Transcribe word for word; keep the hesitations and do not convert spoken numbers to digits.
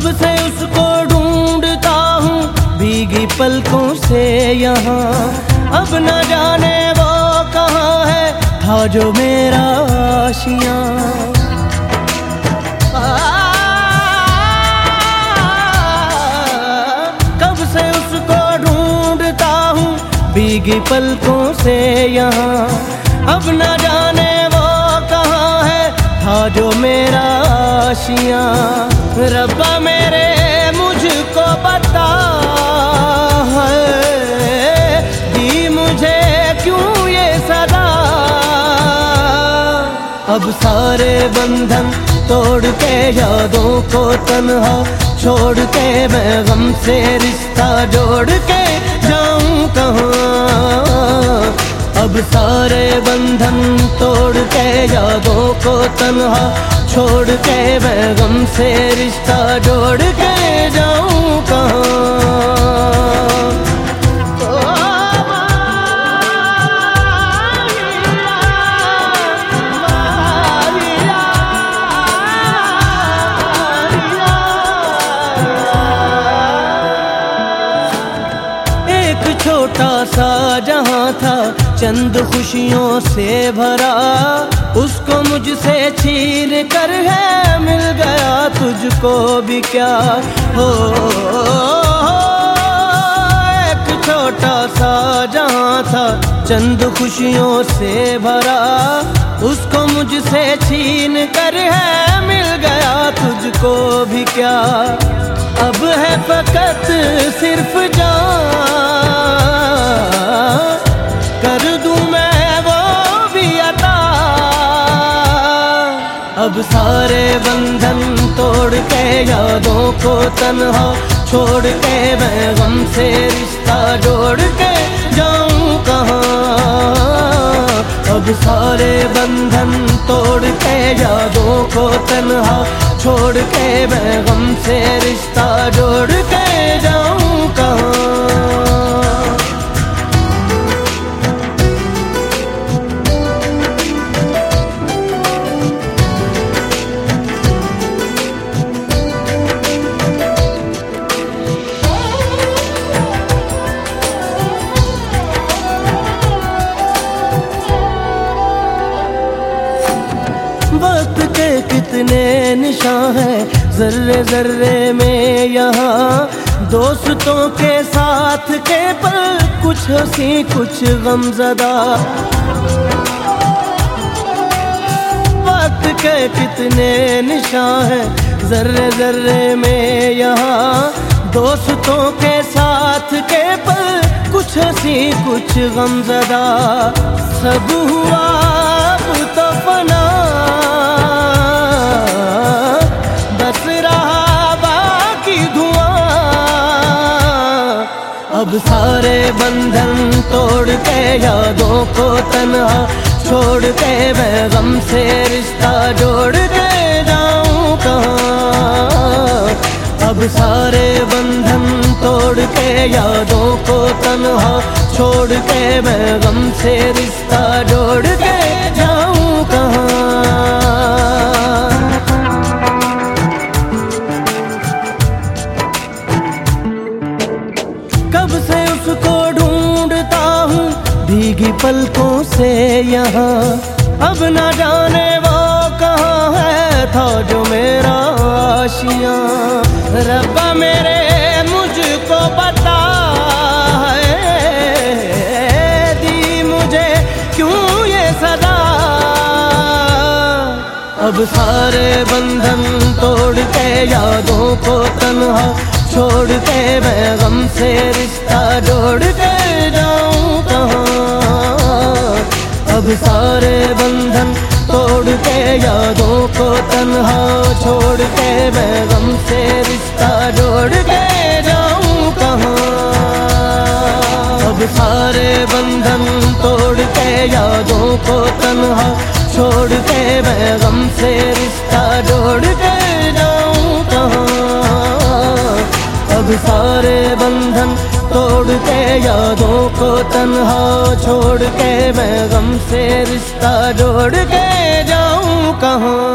से उसको ढूंढता हूँ भीगी पलकों से यहाँ, अब न जाने वो कहाँ है था जो मेरा आशियाँ। कब से उसको ढूंढता हूँ भीगी पलकों से यहाँ, अब न जाने वो कहाँ है था जो मेरा आशियाँ। रब्बा मेरे मुझको बता है दी मुझे क्यों ये सदा, अब सारे बंधन तोड़ के यादों को तन्हा छोड़ के मैं गम से रिश्ता जोड़ के जाऊं कहाँ। अब सारे बंधन तोड़ के यादों को तन्हा छोड़ के मैं गम से रिश्ता जोड़ के जाऊं कहाँ। छोटा सा जहां था चंद खुशियों से भरा, उसको मुझसे छीन कर है मिल गया तुझको भी क्या हो। एक छोटा सा जहां था चंद खुशियों से भरा, उसको मुझसे छीन कर है मिल गया तुझको भी क्या। अब है फकत सिर्फ जान कर दूं मैं वो भी अता, अब सारे बंधन तोड़ के यादों को तन्हा छोड़ के मैं गम से रिश्ता जोड़ के जाऊं कहाँ। अब सारे बंधन तोड़ के यादों को तन्हा छोड़ के मैं गम से रिश्ता जोड़ के जाऊं कहाँ। वक्त के कितने निशान हैं जर्रे जर्रे में यहाँ, दोस्तों के साथ के पल कुछ हंसी कुछ गमज़दा। वक्त के कितने निशान हैं जर्रे जर्रे में यहाँ, दोस्तों के साथ के पल कुछ हंसी कुछ गमज़दा। सब हुआ अब तो फना बस रहा बाकी धुआं, अब सारे बंधन तोड़ के यादों को तन्हा छोड़ के मैं गम से रिश्ता जोड़ के जाऊं कहाँ। अब सारे बंधन तोड़ के यादों को तन्हा छोड़ के मैं गम से रिश्ता जोड़ के जाऊं कहाँ। कब से उसको ढूंढता हूँ भीगी पलकों से यहाँ, अब न जाने वो कहाँ है था जो मेरा आशियाँ। रब्बा मेरे मुझको बता है दी मुझे क्यों ये सदा, अब सारे बंधन तोड़ के यादों को तन्हा छोड़ के मैं गम से रिश्ता जोड़ के जाऊं कहाँ। अब सारे बंधन तोड़ के यादों को तन्हा छोड़ के मैं गम से रिश्ता जोड़ के जाऊं कहाँ। अब सारे बंधन तोड़ के यादों को तन्हा छोड़ के मैं गम से रिश्ता जोड़ के जाऊं कहाँ। अब सारे बंधन तोड़ के यादों को तन्हा छोड़ के मैं गम से रिश्ता जोड़ के जाऊं कहाँ।